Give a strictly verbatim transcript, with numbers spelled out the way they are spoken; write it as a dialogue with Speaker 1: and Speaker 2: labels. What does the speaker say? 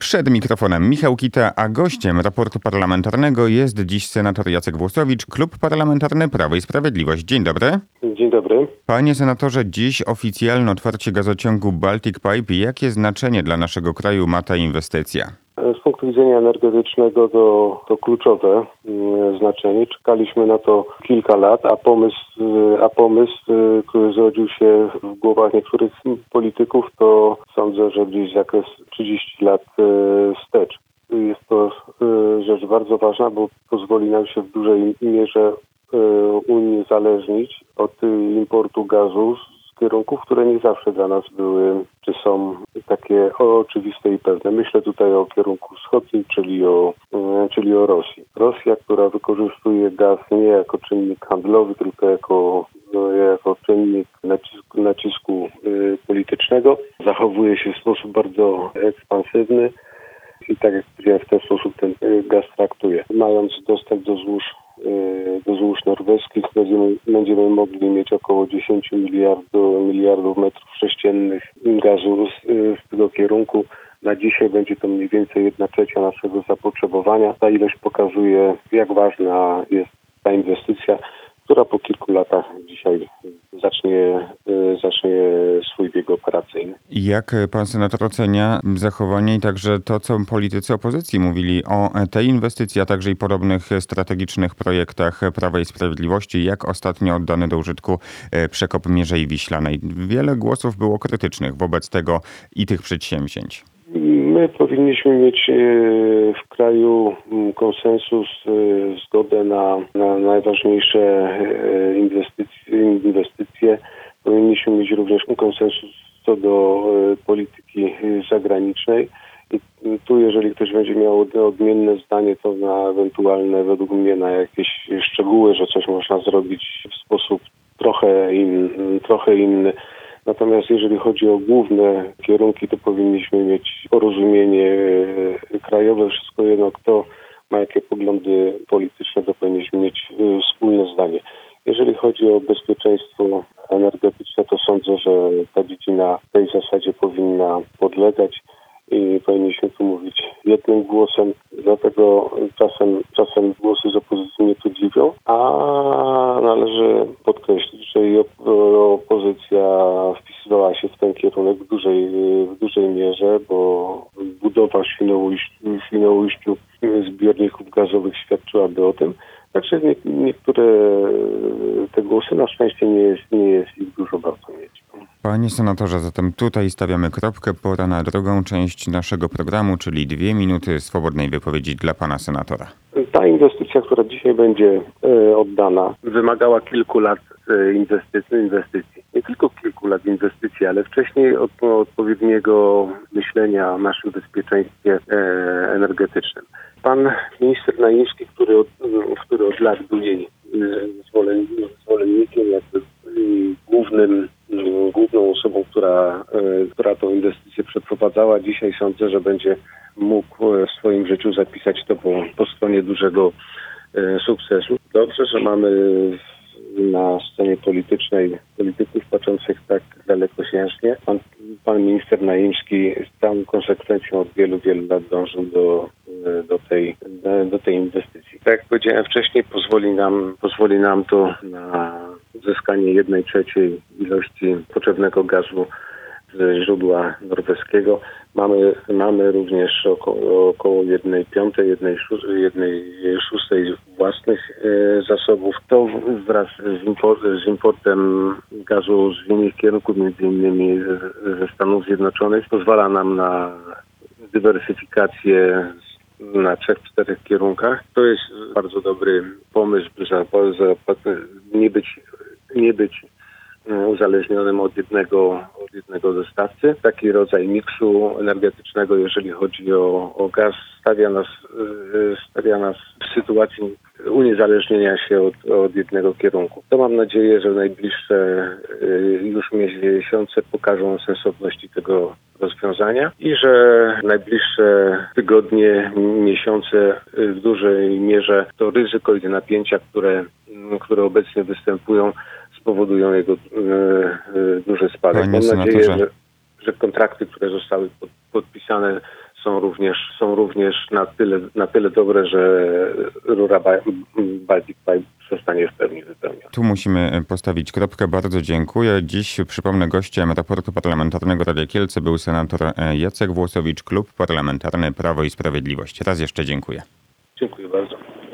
Speaker 1: Przed mikrofonem Michał Kita, a gościem raportu parlamentarnego jest dziś senator Jacek Włosowicz, Klub Parlamentarny Prawo i Sprawiedliwość. Dzień dobry.
Speaker 2: Dzień dobry.
Speaker 1: Panie senatorze, dziś oficjalne otwarcie gazociągu Baltic Pipe. Jakie znaczenie dla naszego kraju ma ta inwestycja?
Speaker 2: Z punktu widzenia energetycznego to, to kluczowe znaczenie. Czekaliśmy na to kilka lat, a pomysł, a pomysł, który zrodził się w głowach niektórych polityków, to sądzę, że gdzieś zakres trzydzieści lat wstecz. Jest to rzecz bardzo ważna, bo pozwoli nam się w dużej mierze uniezależnić od importu gazu z kierunków, które nie zawsze dla nas były, czy są takie oczywiste i pewne. Myślę tutaj o kierunku wschodnim, czyli o, czyli o Rosji. Rosja, która wykorzystuje gaz nie jako czynnik handlowy, tylko jako, jako czynnik nacisku, nacisku politycznego, zachowuje się w sposób bardzo ekspansywny i tak jak powiedziałem, w ten sposób ten gaz traktuje. Mając dostęp do złóż do złóż norweskich będziemy, będziemy mogli mieć około dziesięć miliardów, miliardów metrów sześciennych gazu z, z tego kierunku. Na dzisiaj będzie to mniej więcej jedna trzecia naszego zapotrzebowania. Ta ilość pokazuje, jak ważna jest ta inwestycja, która po kilku latach dzisiaj zacznie, zacznie swój bieg operacyjny.
Speaker 1: Jak pan senator ocenia zachowanie i także to, co politycy opozycji mówili o tej inwestycji, a także i podobnych strategicznych projektach Prawa i Sprawiedliwości, jak ostatnio oddany do użytku przekop Mierzei Wiślanej? Wiele głosów było krytycznych wobec tego i tych przedsięwzięć.
Speaker 2: My powinniśmy mieć w kraju konsensus, zgodę na, na najważniejsze inwestycje, inwestycje. Powinniśmy mieć również konsensus co do polityki zagranicznej. I tu, jeżeli ktoś będzie miał odmienne zdanie, to na ewentualne, według mnie, na jakieś szczegóły, że coś można zrobić w sposób trochę, in, trochę inny. Natomiast jeżeli chodzi o główne kierunki, to powinniśmy mieć porozumienie krajowe. Wszystko jedno, kto ma jakie poglądy polityczne, to powinniśmy mieć wspólne zdanie. Jeżeli chodzi o bezpieczeństwo energetyczne, to sądzę, że ta dziedzina tej zasadzie powinna podlegać i powinniśmy tu mówić jednym głosem. Dlatego czasem, czasem głosy z opozycji mnie tu dziwią, a należy podkreślić, że i opozycja wpisywała się w ten kierunek w dużej, w dużej mierze, bo budowa w Świnoujściu, w Świnoujściu zbiorników gazowych świadczyłaby o tym. Także nie, niektóre te głosy, na szczęście nie jest, nie jest ich dużo bardzo mieć.
Speaker 1: Panie senatorze, zatem tutaj stawiamy kropkę. Pora na drugą część naszego programu, czyli dwie minuty swobodnej wypowiedzi dla pana senatora.
Speaker 2: Ta inwestycja, która dzisiaj będzie e, oddana, wymagała kilku lat e, inwestycji, inwestycji. Nie tylko kilku lat inwestycji, ale wcześniej od, odpowiedniego myślenia o naszym bezpieczeństwie e, energetycznym. Pan minister Naimski, który od, który od lat był jej zwolen, zwolennikiem, jakby głównym, główną osobą, która, która tą inwestycję przeprowadzała. Dzisiaj sądzę, że będzie mógł w swoim życiu zapisać to po, po stronie dużego sukcesu. Dobrze, że mamy na scenie politycznej polityków patrzących tak dalekosiężnie. Pan, pan minister Naimski z całą konsekwencją od wielu, wielu lat dążył do, do, tej, do tej inwestycji. Tak jak powiedziałem wcześniej, pozwoli nam, pozwoli nam to na uzyskanie jednej trzeciej ilości potrzebnego gazu ze źródła norweskiego. Mamy, mamy również około, około jednej piątej, jednej, jednej szóstej własnych e, zasobów. To wraz z, import, z importem gazu z innych kierunków, między innymi ze Stanów Zjednoczonych, pozwala nam na dywersyfikację na trzech, czterech kierunkach. To jest bardzo dobry pomysł, by za, za, nie być, nie być uzależnionym od jednego, od jednego dostawcy. Taki rodzaj miksu energetycznego, jeżeli chodzi o, o gaz, stawia nas, stawia nas w sytuacji uniezależnienia się od, od jednego kierunku. To mam nadzieję, że najbliższe już miesiące pokażą sensowności tego rozwiązania i że najbliższe tygodnie, miesiące w dużej mierze to ryzyko i te napięcia, które, które obecnie występują, spowodują jego e, e, duży spadek.
Speaker 1: Panie
Speaker 2: Mam
Speaker 1: senatorze.
Speaker 2: nadzieję, że, że kontrakty, które zostały pod, podpisane są również, są również na tyle, na tyle dobre, że rura Ba- Baltic Pipe zostanie w pełni wypełniona.
Speaker 1: Tu musimy postawić kropkę. Bardzo dziękuję. Dziś, przypomnę, gościem raportu parlamentarnego Radia Kielce był senator Jacek Włosowicz, Klub Parlamentarny Prawo i Sprawiedliwość. Raz jeszcze dziękuję.
Speaker 2: Dziękuję bardzo.